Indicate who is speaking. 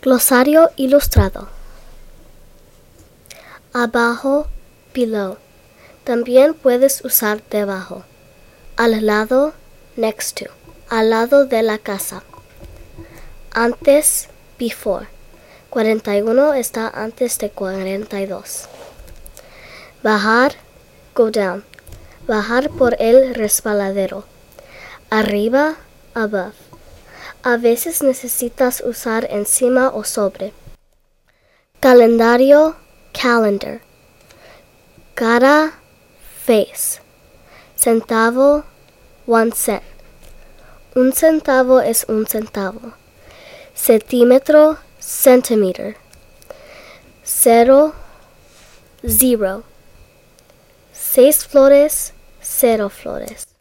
Speaker 1: Glosario ilustrado. Abajo, below. También puedes usar debajo. Al lado, next to. Al lado de la casa. Antes, before. 41 está antes de 42. Bajar, go down. Bajar por el resbaladero. Arriba, above. A veces necesitas usar encima o sobre. Calendario, calendar. Cara, face. Centavo, 1 cent. Un centavo es un centavo. Centímetro, centimeter. Cero, zero. 6 flores, 0 flores.